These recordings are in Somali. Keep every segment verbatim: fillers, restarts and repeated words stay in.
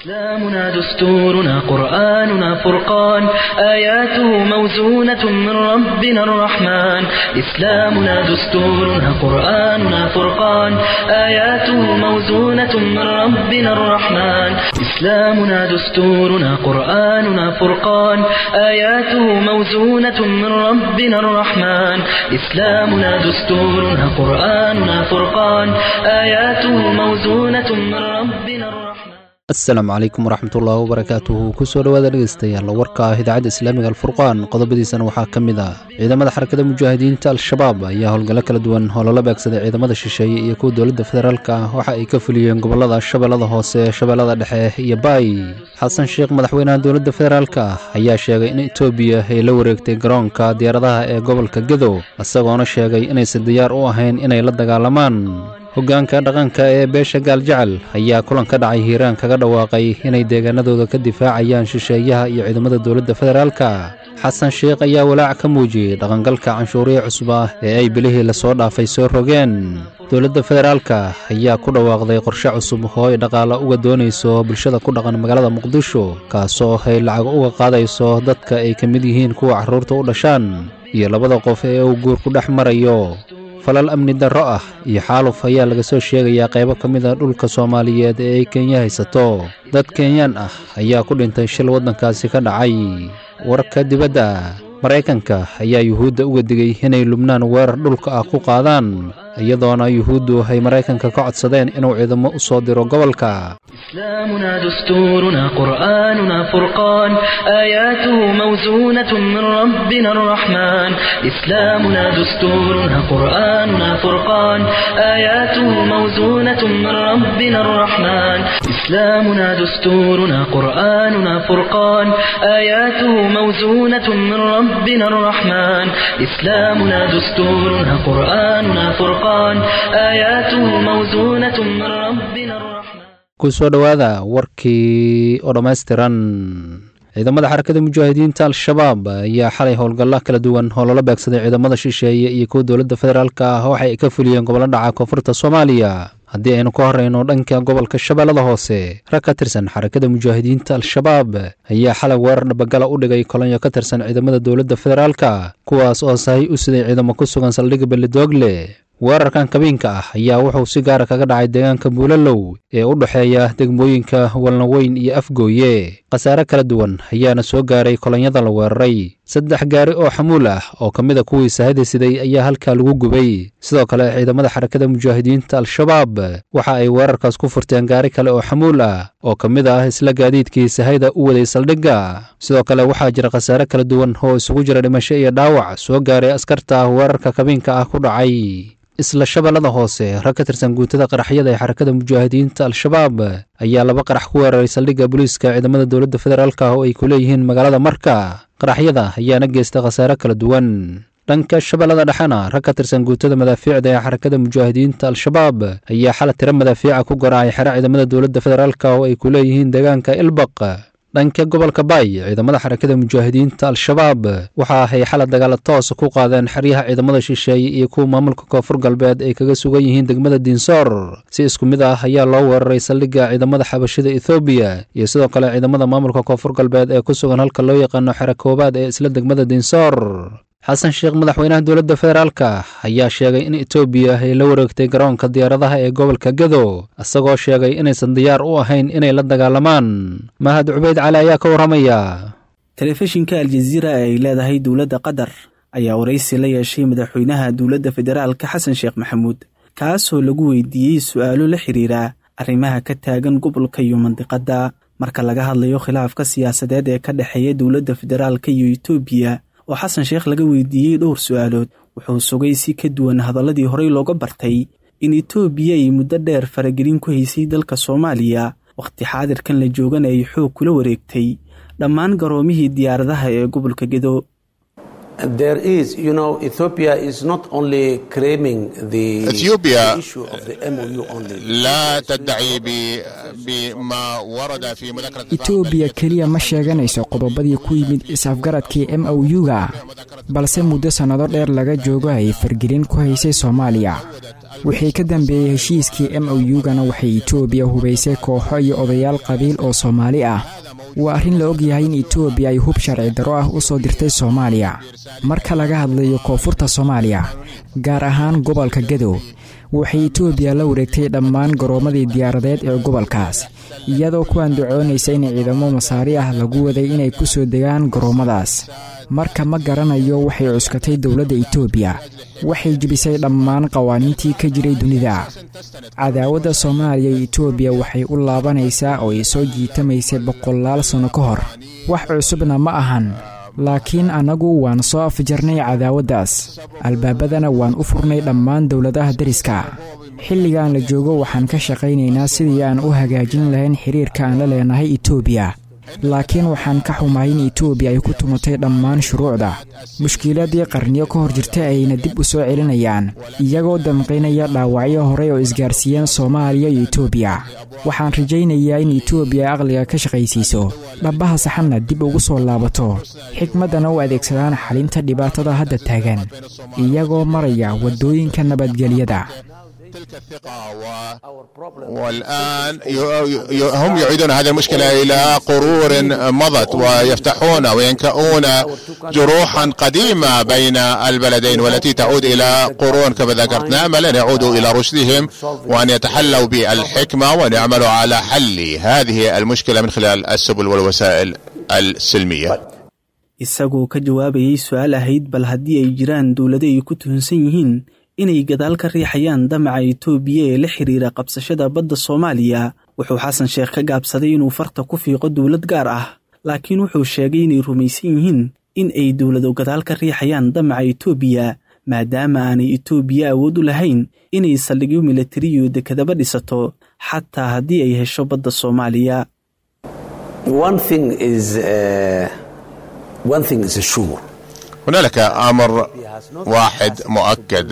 إسلامنا دستورنا قرآننا فرقان آياته موزونة من ربنا الرحمن إسلامنا دستورنا قرآننا فرقان آياته موزونة من ربنا الرحمن إسلامنا دستورنا قرآننا فرقان آياته موزونة من ربنا الرحمن إسلامنا دستورنا قرآننا فرقان آياته موزونة من ربنا الرحمن. السلام عليكم ورحمة الله وبركاته كسو dhawaada dhageystayaal warka idaacada islaamiga alfurqaan qodobadiisana waxaa kamid ah ciidamada xarakada mujaahidiinta al-shabaab ayaa howlgalo kala duwan howlalo beegsaday ciidamada shisheeye iyo kuwa dowladda federaalka waxa ay ka fuliyeen gobolada shabeellada hoose shabeellada dhexe iyo baay xasan sheekh madaxweynaha dowladda federaalka ayaa sheegay in Itoobiya ay la wareegtay garoonka diyaaradaha ee gobolka Gedo isagoona sheegay inaysan diyaar u ahayn inay la dagaalamaan hoggaanka dhaqanka ee beesha gaaljecel ayaa kulan ka dhacay hiiraan kaga dhawaaqay inay deegaanadooda ka difaacayaan shisheeyaha iyo ciidamada dowladda federaalka xasan sheekh ayaa walaac ka muujiyay dhaqangalka canshuuriye cusub ah ee ay bilihii la soo dhaafay soo rogeen dowladda federaalka ayaa ku dhawaaqday qorshe cusub oo ay dhaqaale uga doonayso bulshada ku dhaqan magaalada muqdisho kaasoo ay lacag uga qaadayso dadka ay ka mid yihiin kuwa carruurta u dhashaan iyo labada qof ee uu guur ku dhex marayo falal amni darro ah iyo xaaluf ayaa laga soo sheegayaa qaybo ka mid ah dhulka Soomaaliyeed ee ay Kenya haysato dad Kenyan ah ayaa ku dhintay shil waddankaasi ka dhacay warka dibadda Mareykanka ayaa yuhuudda uga digay inay Lubnaan weerar dhulka ah ku qaadaan iyadoona yuhuuddu ay Mareykanka ka codsadeen inuu ciidamo u soo diro gobolka إسلامنا دستورنا قرآننا فرقان آياته موزونة من ربنا الرحمن إسلامنا دستورنا قرآننا فرقان آياته موزونة من ربنا الرحمن إسلامنا دستورنا قرآننا فرقان آياته موزونة من ربنا الرحمن إسلامنا دستورنا قرآننا فرقان آياته موزونة من ربنا الرحمن kusoo dhawaada warkii oo dhammaystiran ciidamada xarakada mujaahidiinta al-shabaab ayaa xalay howlgalo kala duwan howlalo beegsaday ciidamada shisheeye iyo kuwa dowladda federaalka ah waxa ay ka fuliyeen gobolada dhaca koonfurta Soomaaliya haddii aynu ka horeyno dhanka gobolka shabeellada hoose rag ka tirsan xarakada mujaahidiinta al-shabaab ayaa xalay weerar dhabagala u dhigay kolonyo ka tirsan ciidamada dowladda federaalka kuwaas oo sahay u siday ciidamo ku sugan saldhigga Beledoogle weerarkan kabiinka ah ayaa wuxuu si gaar ah kaga dhacay deegaanka Buulalow ee u dhaxeeya degmooyinka Walnaweyn iyo Afgooye qasaare kala duwan ayaana soo gaaray kolonyada la weeraray saddex gaari oo xamuul ah oo kamid ah kuwii sahayda siday ayaa halka lagu gubay sidoo kale ciidamada xarakada mujaahidiinta al-shabaab waxa ay weerarkaas ku furteen gaari kale oo xamuul ah oo kamid ah isla gaadiidkii sahayda u waday saldhigga sidoo kale waxaa jira qasaare kala duwan oo isugu jira dhimasho iyo dhaawac soo gaaray askarta weerarka kabiinka ah ku dhacay isla shabeellada hoose rag ka tirsan guutada qaraxyada ee xarakada mujaahidiinta al-shabaab ayaa laba qarax ku weeraray saldhigga booliiska ciidamada dowladda federaalka oo ay ku leeyihiin magaalada Marka qaraxyada ayaana geystay khasaare kala duwan dhanka shabeellada dhaxana rag ka tirsan guutada madaafiicda ee xarakada mujaahidiinta al-shabaab ayaa xalay tiro madaafiica ku garaacay xero ciidamada dowladda federaalka oo ay ku leeyihiin deegaanka Ilbaq dhanka gobolka Baay ciidamada xarakada mujaahidiinta al-shabaab waxa ay xalad dagaal toos ku qaadeen xariyaha ciidamada shisheeye iyo kuwa maamulka koonfur galbeed ay kaga sugan yihiin degmada Dinsor si isku mid ah ayaa loo weeraray saldhigga ciidamada xabashida Itoobiya iyo sidoo kale ciidamada maamulka koonfur galbeed ee ku sugan halka loo yaqaan xero koobaad ee isla degmada Dinsor xasan sheekh madaxweynaha dowladda federaalka ayaa sheegay in Itoobiya ay la wareegtay garoonka diyaaradaha ee gobolka Gedo isagoo sheegay inaysan diyaar u ahayn inay la dagaalamaan mahad cubeyd cali ayaa ka waramaya telefishinka Al-Jazeera ay leedahay dowladda Qatar ayaa waraysi la yeeshay madaxweynaha dowladda federaalka xasan sheekh maxamuud kaasoo lagu weydiiyey su'aalo la xiriira arrimaha ka taagan gobolka iyo mandiqada marka laga hadlayo khilaafka siyaasadeed ee ka dhaxeeya dowladda federaalka iyo Itoobiya oo xasan sheekh laga weydiiyey dhowr su'aalood wuxuu sugay si ka duwan hadaladii horey looga bartay in Itoobiya ay muddo dheer faragelin ku haysay dalka Soomaaliya waqti xaadirkan la joogan ay xoog kula wareegtay dhammaan garoomihii diyaaradaha ee gobolka Gedo There is, you know, Ethiopia is not only claiming the, the issue of the M O U only. لا تدعي بما ورد في مذكرة Ethiopia kaliya ma sheeganayso qodobadii ku yimid isafgaradkii M O U-ga balse muddo sanado dheer laga joogo ay fargelin ku haysay Soomaaliya wixii ka dambeeyey heshiiskii m o u-gana waxay etoobiya hubaysay kooxo iyo odayaal qabiil oo Soomaali ah. waa arrin la ogyahay in Etoobiya ay hub sharci darro ah u soo dirtay Soomaaliya. marka laga hadlayo koonfurta Soomaaliya, gaar ahaan gobolka Gedo, waxay Etoobiya la wareegtay dhammaan garoomadii diyaaradeed ee gobolkaas, iyadoo ku andacoonaysa in ciidamo masaari ah lagu waday inay ku soo degaan garoomadaas. marka ma garanayo waxay cuskatay dowladda Etoobiya. waxay jibisay dhammaan qawaaniintii ka jiray dunida. cadaawadda Soomaaliya iyo Etoobiya waxay u laabanaysaa oo ay soo jiitamaysay boqolaal sano ka hor. wax cusubna ma ahan, laakiin anagu waan soo afjarnay cadaawaddaas. albaabadana waan u furnay dhammaan dowladaha dariska. xilligan la joogo waxaan ka shaqaynaynaa sidii aan u hagaajin lahayn xiriirka aan la leenahay Etoobiya. laakiin waxaan ka xumahay in Etoobiya ay ku tumatay dhammaan shuruucda. mushkiladii qarniyo ka hor jirtay ayna dib u soo celinayaan, iyagoo damqaynaya dhaawacyo hore oo isgaarsiiyeen Soomaaliya iyo Etoobiya. waxaan rajaynayaa in Etoobiya aqliga ka shaqaysiiso, dhabaha saxanna dib ugu soo laabato, xikmadana u adeegsadaan xalinta dhibaatada hadda taagan, iyagoo maraya waddooyinka nabadgelyada. والآن هم يعيدون هذه المشكلة إلى قرون مضت، ويفتحون وينكؤون جروحا قديمة بين البلدين والتي تعود إلى قرون كما ذكرت. نأمل أن يعودوا إلى رشدهم وأن يتحلوا بالحكمة وأن يعملوا على حل هذه المشكلة من خلال السبل والوسائل السلمية. isagoo ka jawaabayay su'aal ahayd bal haddii ay jiraan dowlado ay ku tuhunsan yihiin inay gadaal ka riixayaan damaca Etoobiya ee la xiriira qabsashada badda Soomaaliya, wuxuu Xasan Sheekh ka gaabsaday inuu farta ku fiiqo dowlad gaar ah, laakiin wuxuu sheegay inay rumaysan yihiin in ay dowlado gadaal ka riixayaan damaca Etoobiya, maadaama aanay Etoobiya awood u lahayn inay saldhigyo militari iyo dekedaba dhisato xataa haddii ay hesho badda Soomaaliya. One thing is uh, one thing is sure. هنالك أمر واحد مؤكد.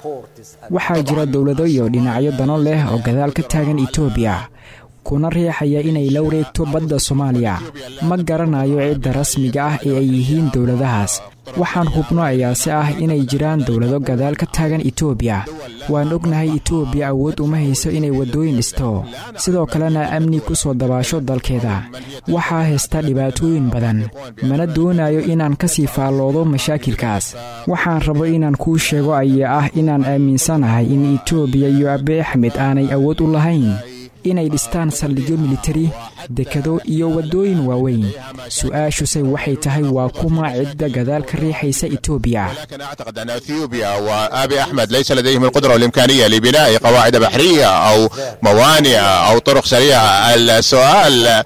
waxaa jira dowlado iyo dhinacyo dano leh oo gadaal ka taagan Etoobiya, kuna riixaya inay la wareegto badda Soomaaliya. ma garanayo cidda rasmiga ah ee ay yihiin dowladahaas. waxaan hubno ayaase ah inay jiraan dowlado gadaal ka taagan Etoobiya. waan ognahay Etoobiya awood uma hayso inay waddooyin dhisto, sidoo kalena amni ku soo dabaasho dalkeeda. waxaa haysta dhibaatooyin badan, mana doonayo inaan ka sii faalloodo mashaakilkaas. waxaan rabo inaan kuu sheego ayaa ah inaan aaminsanahay in Etoobiya iyo Abiy Ahmed aanay awood u lahayn inay dhistaan saldhigyo militari, dekado iyo waddooyin waaweyn. su-aashuse waxay tahay waa kuma cidda gadaal ka riixaysa Etoobiya. لكن أعتقد أن أثيوبيا وأبي أحمد ليس لديهم القدرة والإمكانية لبناء قواعد بحرية أو موانئ أو طرق سريعة. السؤال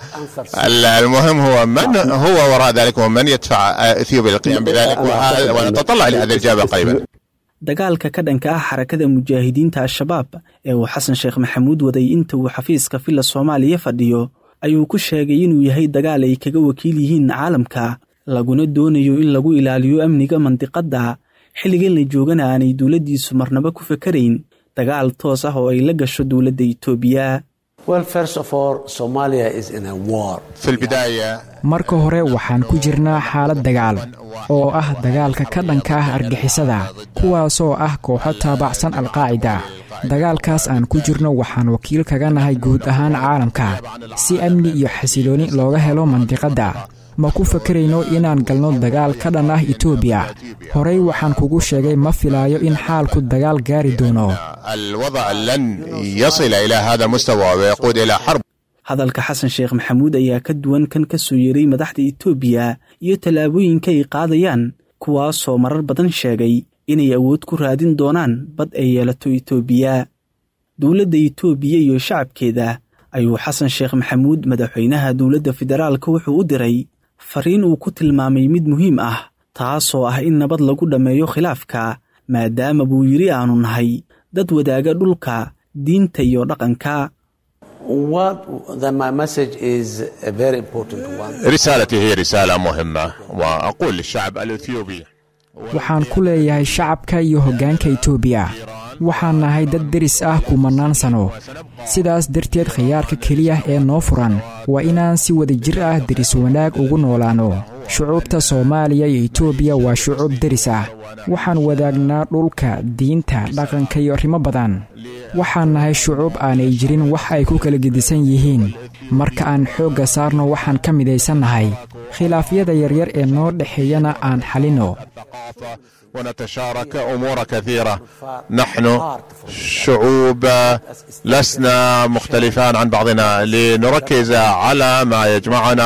المهم هو من هو وراء ذلك ومن يدفع أثيوبيا للقيام بذلك، ونتطلع إلى هذه الإجابة قريبا. dagaalka ka dhanka ah xarakada mujaahidiinta al-shabaab ee uu Xasan Sheekh Maxamuud waday inta uu xafiiska filla Soomaaliya fadhiyo ayuu ku sheegay inuu yahay dagaal ay kaga wakiil yihiin caalamka, laguna doonayo in lagu ilaaliyo amniga mandiqadda. xilligan la joogana aanay dowladdiisu marnaba ku fakarayn dagaal toos ah oo ay la gasho dowladda Etoobiya. Well, first of all, Somalia is in a war. في البداية marka hore waxaan ku jirnaa xaalad dagaal oo ah dagaalka ka dhanka ah argixisada, kuwaasoo ah kooxo taabacsan al-qaacida. dagaalkaas aan ku jirno waxaan wakiil kaga nahay guud ahaan caalamka si amni iyo xasilooni looga helo mandiqadda. ma ku fakarayno inaan galno dagaal ka dhan ah Etoobiya. horey waxaan kugu sheegay ma filaayo in xaalku dagaal gaari doono. الوضع لن يصل إلى هذا المستوى ويقود إلى حرب. hadalka Xasan Sheekh Maxamuud ayaa ka duwan kan ka soo yeeray madaxda Etoobiya iyo talaabooyinka ay qaadayaan, kuwaasoo marar badan sheegay inay awood ku raadin doonaan bad ay yeelato Etoobiya. dowladda Etoobiya iyo shacabkeeda ayuu Xasan Sheekh Maxamuud madaxweynaha dowladda federaalka wuxuu u diray fariin uu ku tilmaamay mid muhiim ah, taasoo ah in nabad lagu dhammeeyo khilaafka, maadaama buu yiri aanu nahay dad wadaaga dhulka, diinta iyo dhaqanka. What the, my message is a very important one. رسالتي هي رسالة مهمة، وأقول للشعب الإثيوبي waxaan ku leeyahay shacabka iyo hoggaanka Etoobiya, waxaan nahay dad deris ah kumanaan sano. sidaas darteed khiyaarka keliya ee noo furan waa inaan si wada jir ah deris wanaag ugu noolaano. shucuubta soomaaliya iyo etoobiya waa shucuub deris ah waxaan wadaagnaa dhulka diinta dhaqanka iyo arrimo badan waxaan nahay shucuub aanay jirin wax ay ku kala gedisan yihiin marka aan xoogga saarno waxaan ka midaysannahay khilaafyada yaryar ee noo dhexeeyana aan xalinno ونتشارك أمور كثيرة. نحن شعوب لسنا مختلفان عن بعضنا لنركز على ما يجمعنا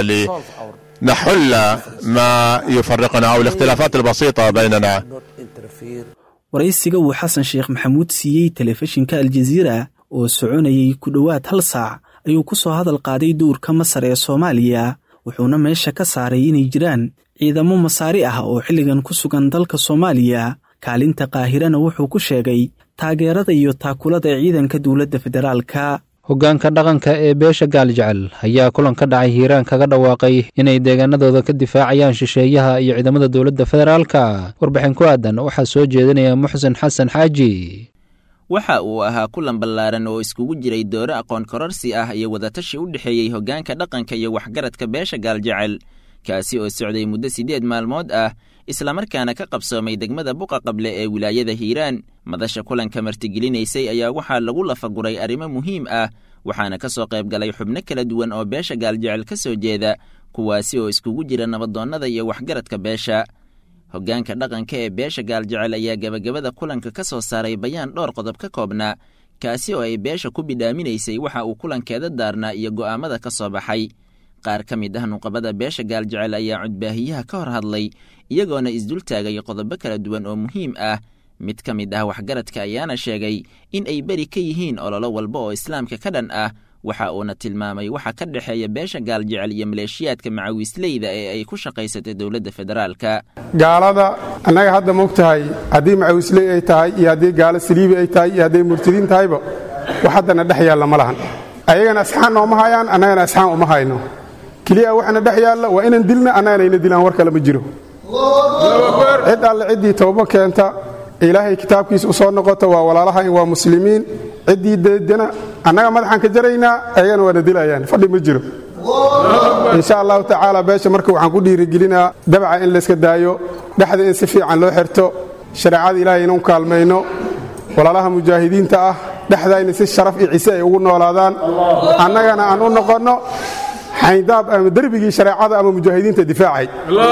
ولنحل ما يفرقنا أو الاختلافات البسيطة بيننا. waraysiga uu xasan sheekh maxamuud siiyey telefishinka aljaziira oo soconayay ku dhowaad hal saac ayuu ku soo hadal qaaday dowrka masar ee soomaaliya wuxuuna meesha ka saaray inay jiraan ciidamo masaari ah oo xilligan ku sugan dalka soomaaliya kaalinta qaahirana wuxuu ku sheegay taageerada iyo taakulada ciidanka dowladda federaalka. hoggaanka dhaqanka ee beesha gaaljecel ayaa kulan ka dhacay hiiraan kaga dhawaaqay inay deegaanadooda ka difaacayaan shisheeyaha iyo ciidamada dowladda federaalka. warbixin ku aadan waxaa soo jeedinaya muxsin xasan xaaji. waxa uu ahaa kulan ballaaran oo iskugu jiray dooro aqoon kororsi ah iyo wadatashi u dhexeeyey hoggaanka dhaqanka iyo waxgaradka beesha gaaljecel kaasi oo socday muddo siddeed maalmood ah islamarkaana ka qabsoomay degmada buqa qable ee wilaayada hiiraan. madasha kulanka martigelinaysay ayaa waxaa lagu lafaguray arrimo muhiim ah waxaana ka soo qayb galay xubno kala duwan oo beesha gaaljecel ka soo jeeda kuwaasi oo iskugu jira nabadoonnada iyo waxgaradka beesha. hoggaanka dhaqanka ee beesha gaaljecel ayaa gebagabada kulanka ka soo saaray bayaan dhowr qodob ka koobnaa kaasi oo ay beesha ku bidhaaminaysay waxa uu kulankeeda daarnaa iyo go'aamada ka soo baxay. qaar ka mid ah nuqabada beesha gaaljecel ayaa codbaahiyaha ka hor hadlay iyagoona isdul taagay qodobo kala duwan oo muhiim ah. mid ka mid ah waxgaradka ayaana sheegay in ay beri ka yihiin ololo walba oo islaamka ka dhan ah waxa uuna tilmaamay waxa ka dhexeeya beesha gaaljecel iyo maleeshiyaadka macawiisleyda ee ay ku shaqaysatay dowladda federaalka. gaalada annaga hadda mogtahay haddii macawiisley ay tahay iyo haddii gaalo saliibi ay tahay iyo hadday murtadiin tahayba wax haddana dhex yaalla ma lahan. ayagana asxaan nooma hayaan annagana asxaan uma hayno keliya waxaana dhex yaalla waa inaan dilna annagana ina dilaan war kale ma jiro. cid alle ciddii toobo keenta ilaahay kitaabkiisa u soo noqota waa walaalahayn waa muslimiin ciddii deedana annaga madaxaan ka jaraynaa ayagana waana dilayaan fadhi ma jiro. insha allahu tacaala beesha marka waxaan ku dhiirigelinaa dabca in layska daayo dhexda in si fiican loo xirto shareecada ilaahay inuu kaalmayno walaalaha mujaahidiinta ah dhexdayna si sharaf iyo cise ay ugu noolaadaan annagana aan u noqonno xayndaab ama derbigii shareecada ama mujaahidiinta difaacay.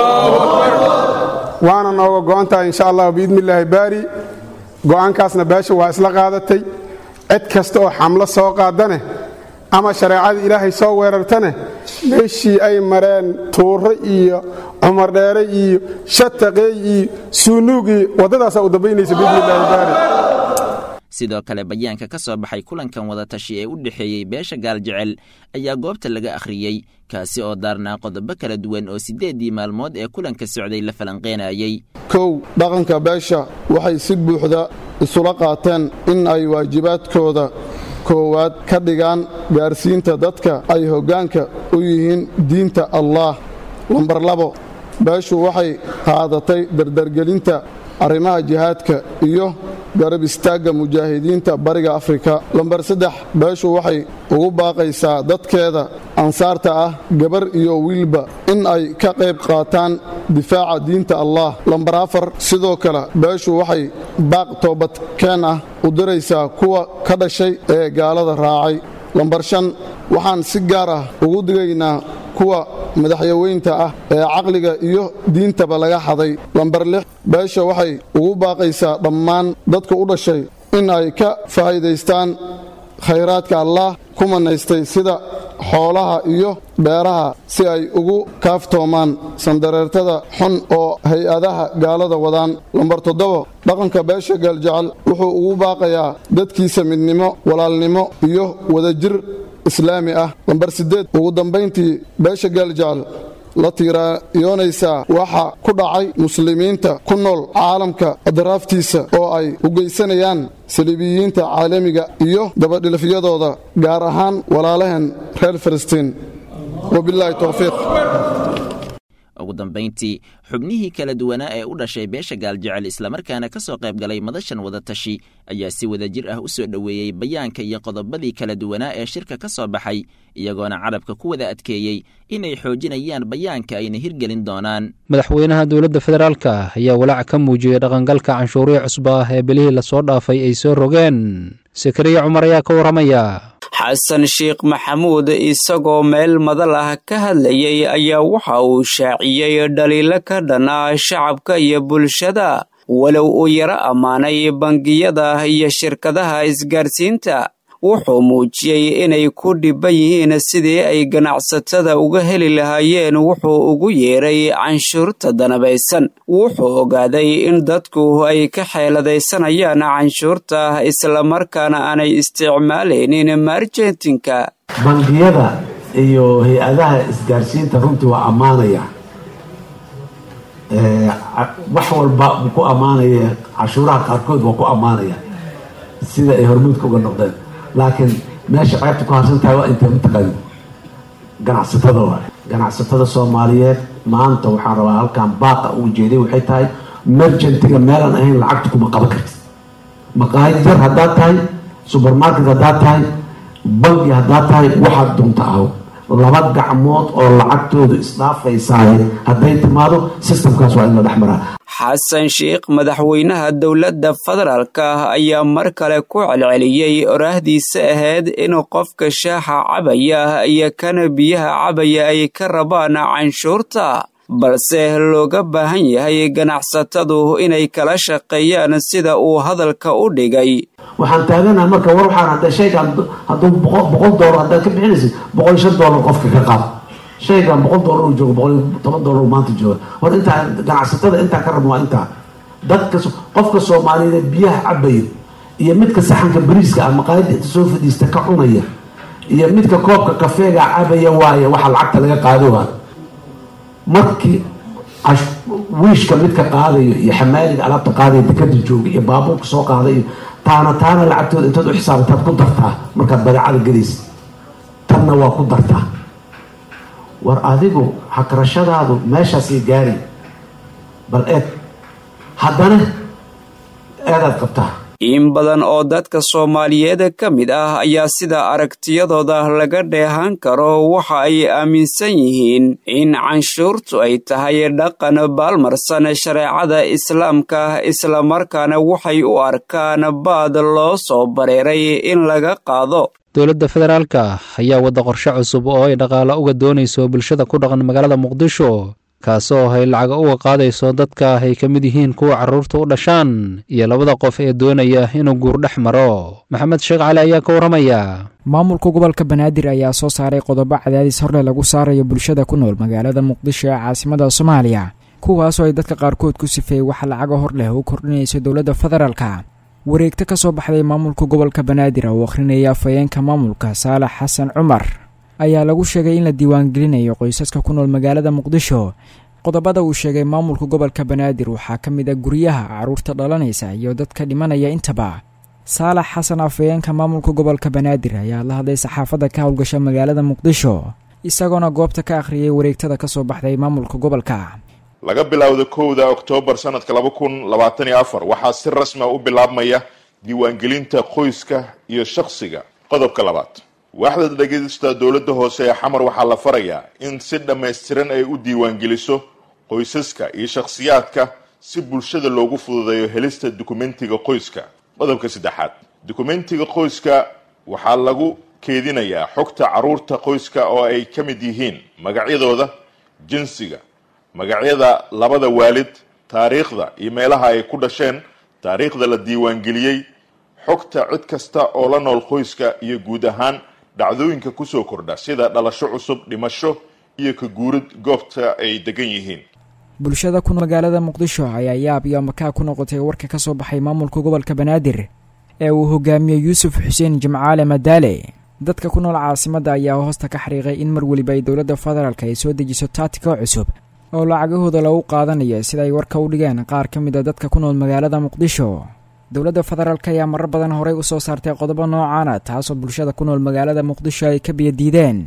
waana nooga go'antahay insha allah biidni illaahi baari go'aankaasna beesha waa isla qaadatay cid kasta oo xamlo soo qaadane ama shareecada ilaahay soo weerartane meeshii ay mareen tuure iyo cumar dheere iyo shataqeey iyo suunuug iyo waddadaasaa u dambaynaysa biidni illaahi baari. sidoo kale bayaanka ka soo baxay kulankan wadatashi ee u dhexeeyey beesha gaaljecel ayaa goobta laga akhriyey kaasi oo daarnaa qodobo kala duwan oo siddeeddii maalmood ee kulanka socday la falanqeynayey. kow dhaqanka beesha waxay si buuxda isula qaateen in ay waajibaadkooda koowaad ka dhigaan gaarsiinta dadka ay hoggaanka u yihiin diinta allaah. lambar labo beeshu waxay qaadatay dardargelinta arrimaha jihaadka iyo garab istaagga mujaahidiinta bariga afrika. lambar saddex beeshu waxay ugu baaqaysaa dadkeeda ansaarta ah gabar iyo wiilba in ay ka qayb qaataan difaaca diinta allah. lambar afar sidoo kale beeshu waxay baaq toobadkeen ah u diraysaa kuwa ka dhashay ee gaalada raacay. lambar shan waxaan si gaar ah ugu digaynaa kuwa madaxyaweynta ah ee caqliga iyo diintaba laga xaday. lambar lix beesha waxay ugu baaqaysaa dhammaan dadka u dhashay in ay ka faa'iidaystaan khayraadka allaah ku manaystay sida xoolaha iyo beeraha si ay ugu kaaftoomaan sandareertada xun oo hay-adaha gaalada wadaan. lambar toddoba dhaqanka beesha gaaljecel wuxuu ugu baaqayaa dadkiisa midnimo walaalnimo iyo wadajir islaami ah. lambar siddeed ugu dambayntii beesha gaaljecel la tiirayoonaysaa waxa ku dhacay muslimiinta ku nool caalamka adraaftiisa oo ay u geysanayaan saliibiyiinta caalamiga iyo dabadhilifyadooda gaar ahaan walaalaheen reer falastiin. wabilaahi towfiiq. ugu dambayntii xubnihii kala duwanaa ee u dhashay beesha gaaljecel islamarkaana ka soo qayb galay madashan wadatashi ayaa si wadajir ah u soo dhoweeyey bayaanka iyo qodobadii kala duwanaa ee shirka ka soo baxay iyagoona carabka ku wada adkeeyey inay xoojinayaan bayaanka ayna hirgelin doonaan madaxweynaha dowladda federaalka ayaa walaac ka muujiyey dhaqangalka canshuurihii cusba ah ee bilihii lasoo dhaafay ay soo rogeen sakariya cumar ayaa ka warramaya xasan sheekh maxamuud isagoo meel madal ah ka hadlayay ayaa waxa uu shaaciyey dhaliilo ka dhan ah shacabka iyo bulshada walow uu yaro ammaanay bangiyada iyo shirkadaha isgaarsiinta wuxuu muujiyey inay ku dhibban yihiin sidii ay ganacsatada uga heli lahaayeen wuxuu ugu yeeray canshuurta danabaysan wuxuu ogaaday in dadku ay ka xeeladaysanayaan canshuurta islamarkaana aanay isticmaalaynin marjentinka bangiyada iyo hay-adaha isgaarsiinta runtii waa ammaanaya wax walba ku ammaanaya canshuuraha qaarkood waa ku ammaanaya sida ay hormuudka uga noqdeen laakiin meesha ceebta ku harsan tahay waa intay mataqaan ganacsatada waa ganacsatada soomaaliyeed maanta waxaan rabaa halkan baaqa ugu jeeday waxay tahay merchantga meelaan ahayn lacagta kuma qaban kartid maqaayad yar haddaad tahay supermarket haddaad tahay bangi haddaad tahay waxaad doonta aho laba gacmood oo lacagtooda isdhaafaysaay hadday timaado sistamkaas waa in la dhex maraa xasan sheekh madaxweynaha dowladda federaalka ayaa mar kale ku celceliyey oraahdiisa ahayd in qofka shaaxa cabaya iyo kana biyaha cabaya ay ka rabaan canshuurta balse looga baahan yahay ganacsatadu inay kala shaqeeyaan sida uu hadalka u dhigay waxaan taaganaha marka war waxaan hadda shaygan hadduu boqol doolar haddaad ka bixinaysid boqol shan doolar qofka ka qaad shaygan boqol doolar uu joogo boqol toban doolar uu maanta jooga war intaa ganacsatada intaa ka rabno waa intaa dadka qofka soomaaliyeed biyaha cabaya iyo midka saxanka bariiska ah maqaayadda inta soo fadhiista ka cunaya iyo midka koobka kafeega cabaya waaye waxa lacagta laga qaado waa markii wiishka midka qaadayo iyo xamaaliga alaabta qaadaya dekada jooga iyo baabuurka soo qaadayo taana taana lacagtooda intaad u xisaabtaad ku dartaa markaad badeecada gelaysa tanna waa ku dartaa war adigu hakarashadaadu meeshaasay gaari bal eed haddana eedaad qabtaa in badan oo dadka soomaaliyeed ka mid ah ayaa sida aragtiyadooda laga dheehan karo waxa ay aaminsan yihiin in canshuurtu ay tahay dhaqan baalmarsan shareecada islaamka islamarkaana waxay u arkaan baad loo soo bareeray in laga qaado dowladda federaalka ayaa wadda qorshe cusub oo ay dhaqaalo uga doonayso bulshada ku dhaqan magaalada muqdisho kaasoo ay lacaga uga qaadayso dadka ay ka mid yihiin kuwa carruurta u dhashaan iyo labada qof ee doonaya inuu guur dhex maro maxamed sheekh cali ayaa ka warramaya maamulka gobolka banaadir ayaa soo saaray qodobo cadaadis horle lagu saarayo bulshada ku nool magaalada muqdisho ee caasimada soomaaliya kuwaasoo ay dadka qaarkood ku sifeeyey waxa lacaga hor leh u kordhinayso dowladda federaalka wareegto ka soo baxday maamulka gobolka banaadir oo akhrinaya afhayeenka maamulka saalax xasan cumar ayaa lagu sheegay in la diiwaangelinayo qoysaska ku nool magaalada muqdisho qodobada uu sheegay maamulka gobolka banaadir waxaa ka mid a guryaha carruurta dhalanaysa iyo dadka dhimanaya intaba saalax xasan afhayeenka maamulka gobolka banaadir ayaa la hadlay saxaafadda ka howlgasha magaalada muqdisho isagoona goobta ka akhriyay wareegtada ka soo baxday maamulka gobolka laga bilaawda kowda oktoobar sanadka laba kun labaatan iyo afar waxaa si rasmia u bilaabmaya diiwaangelinta qoyska iyo shakhsiga qodobka labaad waaxda dhegeysta dowladda hoose ee xamar waxaa la farayaa in si dhammaystiran ay u diiwaangeliso qoysaska iyo shakhsiyaadka si bulshada loogu fududeeyo helista dukumentiga qoyska qodobka saddexaad dukumentiga qoyska waxaa lagu keedinayaa xogta carruurta qoyska oo ay ka mid yihiin magacyadooda jinsiga magacyada labada waalid taariikhda iyo meelaha ay ku dhasheen taariikhda la diiwaangeliyey xogta cid kasta oo la nool qoyska iyo guud ahaan dhacdooyinka kusoo kordha sida dhalasho cusub dhimasho iyo ka guurid goobta ay degan yihiin bulshada ku magaalada muqdisho ayaa yaab iyo makaa ku noqotay warka ka soo baxay maamulka gobolka banaadir ee uu hogaamiyey yuusuf xuseen jimcaale madaale dadka ku nool caasimadda ayaa hoosta ka xariiqay in mar weliba ay dowladda federaalka ay soo dejiso taatika cusub oo lacagahooda lagu qaadanayo sida ay warka u dhigeen qaar ka mid a dadka ku nool magaalada muqdisho dowladda federaalka ayaa marar badan horey u soo saartay qodobo noocaana taasoo bulshada ku nool magaalada muqdisho ay ka biyadiideen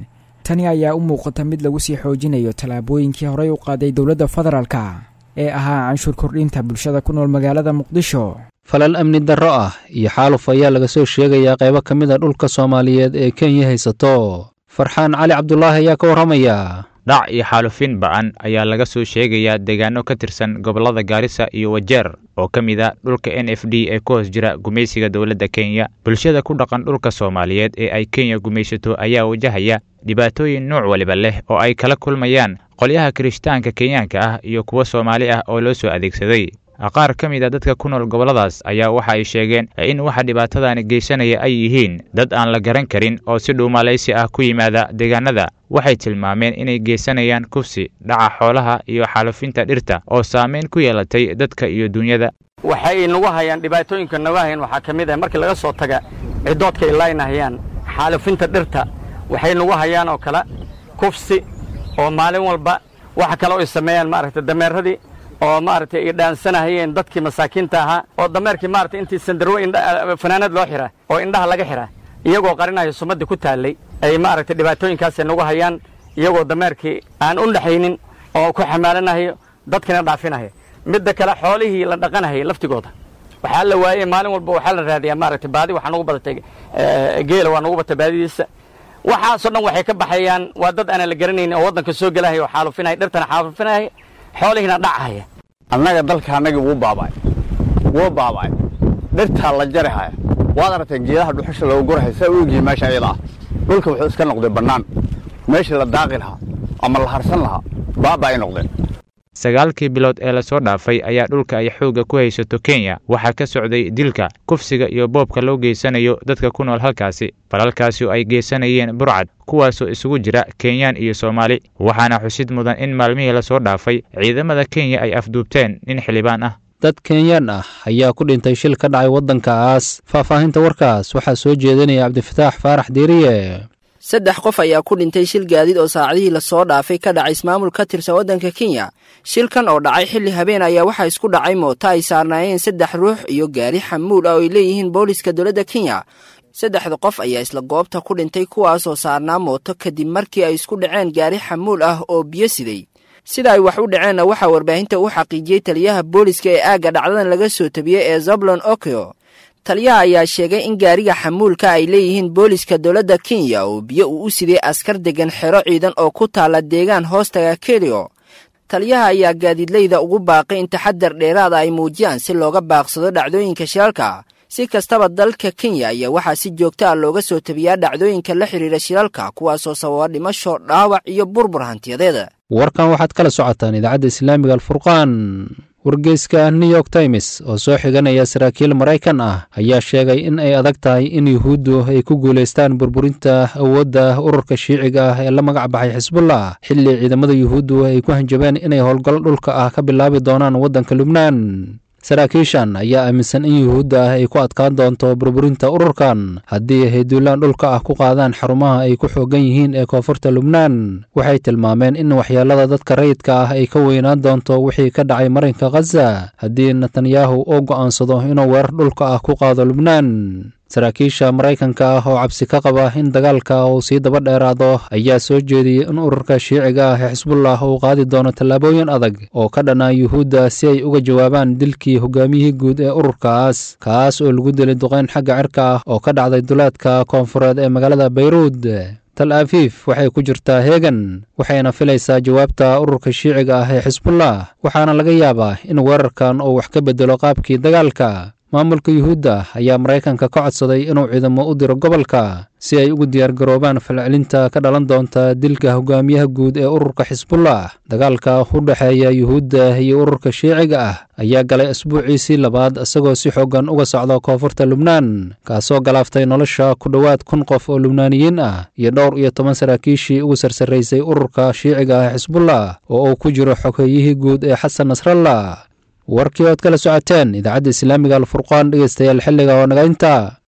tani ayaa u muuqata mid lagu sii xoojinayo tallaabooyinkii horey u qaaday dowladda federaalka ee ahaa canshuur kordhinta bulshada ku nool magaalada muqdisho. falal amni darro ah iyo xaaluf ayaa laga soo sheegayaa qaybo ka mid a dhulka soomaaliyeed ee kenya haysato. farxaan cali cabdulaahi ayaa ka warramaya. dhac iyo xaalufin ba'an ayaa laga soo sheegayaa deegaano ka tirsan gobollada gaarisa iyo wajeer oo ka mid a dhulka n f d ee ku hoos jira gumaysiga dowladda kenya. bulshada ku dhaqan dhulka soomaaliyeed ee ay kenya gumaysato ayaa wajahaya dhibaatooyin nooc waliba leh oo ay kala kulmayaan qolyaha kirishtaanka kenyaanka ah iyo kuwa soomaali ah oo loo soo adeegsaday. qaar ka mid a dadka ku nool gobolladaas ayaa waxa ay sheegeen in waxa dhibaatadaani geysanaya ay yihiin dad aan la garan karin oo si dhuumalaysi ah ku yimaada deegaanada. waxay tilmaameen inay geysanayaan kufsi, dhaca xoolaha iyo xaalufinta dhirta oo saameyn ku yeelatay dadka iyo dunyada. waxay nagu hayaan dhibaatooyinka nagu hayaan waxaa ka mid ah markii laga soo taga cidoodka ay laynahayaan xaalufinta dhirta waxay nagu hayaan oo kale kufsi oo maalin walba waxa kale oo ay sameeyaan maaragtay dameeradii oo maaragtay ay dhaansanahayeen dadkii masaakiinta ahaa oo dameerkii maaragtay intii sandarwo fanaanad loo xira oo indhaha laga xira iyagoo qarinayo sumadii ku taallay ay maaragtay dhibaatooyinkaasay nagu hayaan iyagoo dameerkii aan u dhaxaynin oo ku xamaalanahayo dadkina dhaafinahay. midda kale xoolihii la dhaqanahay laftigooda waxaa la waayey maalin walba waxaa la raadiyaa maaragtay baadi waxaa nagu badatay geela waa nagu batay baadidiisa. waxaasoo dhan waxay ka baxayaan waa dad aanan la garanaynin oo waddanka soo gelahay oo xaalufinaya dhirtana xaalufinaya xoolihiina dhacahaya. annaga dalka annagii wuu baaba'ay wuu baaba'ay dhirtaa la jarihaya waad aragtay geedaha dhuxusha looga gurahaya saa u egyihiin meesha ayada ah. dhulka wuxuu iska noqday bannaan meeshii la daaqi lahaa ama la harsan lahaa baaba ay noqdeen. sagaalkii bilood ee lasoo dhaafay ayaa dhulka ay xoogga ku haysato kenya waxaa ka socday dilka, kufsiga iyo boobka loo geysanayo dadka ku nool halkaasi. falalkaasi oo ay geysanayeen burcad kuwaasoo isugu jira kenyaan iyo soomaali. waxaana xusid mudan in maalmihii lasoo dhaafay ciidamada kenya ay afduubteen nin xildhibaan ah. dad kenyaan ah ayaa ku dhintay shil ka dhacay waddankaas. faahfaahinta warkaas waxaa soo jeedinaya cabdifataax faarax diiriye. saddex qof ayaa ku dhintay shil gaadiid oo saacadihii lasoo dhaafay ka dhacay ismaamul ka tirsan waddanka kenya. shilkan oo dhacay xilli habeen ayaa waxaa isku dhacay mooto ay saarnaayeen saddex ruux iyo gaari xamuul ah oo ay leeyihiin booliska dowladda kenya. saddexda qof ayaa isla goobta ku dhintay kuwaasoo saarnaa mooto kadib markii ay isku dhaceen gaari xamuul ah oo biyo siday. sida ay wax u dhaceenna waxaa warbaahinta u xaqiijiyey taliyaha booliska ee aagga dhacdadan laga soo tabiyey ee zablon okeo. taliyaha ayaa sheegay in gaariga xamuulka ay leeyihiin booliska dowladda kenya oo biyo uu u siday askar deggan xero ciidan oo ku taalla deegaan hoostaga kelio. taliyaha ayaa gaadiidleyda ugu baaqay in taxadar dheeraada ay muujiyaan si looga baaqsado dhacdooyinka shilalka. si kastaba dalka kenya ayaa waxaa si joogta ah looga soo tabiyaa dhacdooyinka la xidhiira shilalka kuwaasoo sababa dhimasho, dhaawac iyo burbur hantiyadeeda. warkan waxaad kala socotaan idaacadda islaamiga alfurqaan. wargeyska new york times oo soo xiganaya saraakiil maraykan ah ayaa sheegay in ay adag tahay in yuhuuddu ay ku guulaystaan burburinta awoodda ururka shiiciga ah ee la magac baxay xisbullah xilli ciidamada yuhuuddu ay ku hanjabeen inay howlgal dhulka ah ka bilaabi doonaan waddanka lubnaan. saraakiishan ayaa aaminsan in yuhuudda ah ay ku adkaan doonto burburinta ururkan haddii ay duulaan dhulka ah ku qaadaan xarumaha ay ku xoogan yihiin ee koonfurta lubnaan. waxay tilmaameen in waxyeelada dadka rayidka ah ay ka weynaan doonto wixii ka dhacay marinka khaza haddii netanyahu uu go'aansado inuu weerar dhulka ah ku qaado lubnaan. saraakiisha maraykanka ah oo cabsi ka qaba in dagaalka uu sii daba dheeraado ayaa soo jeediyey in ururka shiiciga ah ee xisbullah uu qaadi doono tallaabooyin adag oo ka dhanaa yuhuudda si ay uga jawaabaan dilkii hogaamiyihii guud ee ururkaas kaas oo lagu dilay duqayn xagga cirka ah oo ka dhacday duleedka koonfureed ee magaalada bayruud. tal afiif waxay ku jirtaa heegan waxayna filaysaa jawaabta ururka shiiciga ah ee xisbullah waxaana laga yaabaa in weerarkan uu wax ka bedelo qaabkii dagaalka. maamulka yuhuudda ayaa maraykanka ka codsaday inuu ciidamo u diro gobolka si ay ugu diyaargaroobaan falcelinta ka dhalan doonta dilka hogaamiyaha guud ee ururka xisbullah. dagaalka u dhexeeya yuhuudda iyo ururka shiiciga ah ayaa galay asbuuciisii labaad isagoo si xoogan uga socda koonfurta lubnaan kaasoo galaaftay nolosha ku dhowaad kun qof oo lubnaaniyiin ah iyo dhowr iyo toban saraakiishii ugu sarsaraysay ururka shiiciga ah xisbullah oo uu ku jiro xogeeyihii guud ee xasan nasrallah. warkii ood kala socoteen idaacadda islaamiga alfurqaan dhegeystayaal xilliga oo naga inta